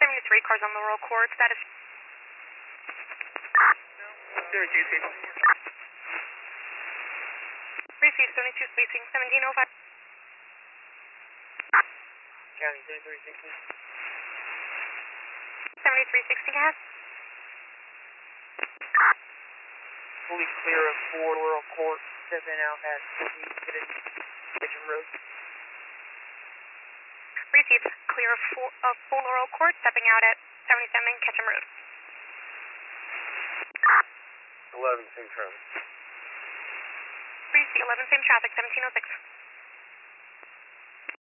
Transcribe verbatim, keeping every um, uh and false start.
seventy-three cars on Laurel Court, status. seventy-two spacing. Receive seventy-two spacing, seventeen oh five. County seventy-three sixty. seventy-three sixty gas. Fully clear of four Laurel Court, stepping out at fifty, Kitchen Road. Receive clear of four, of four Laurel Court, stepping out at seventy-seven Ketchum Road. eleven, same traffic. Receive eleven, same traffic, seventeen oh six.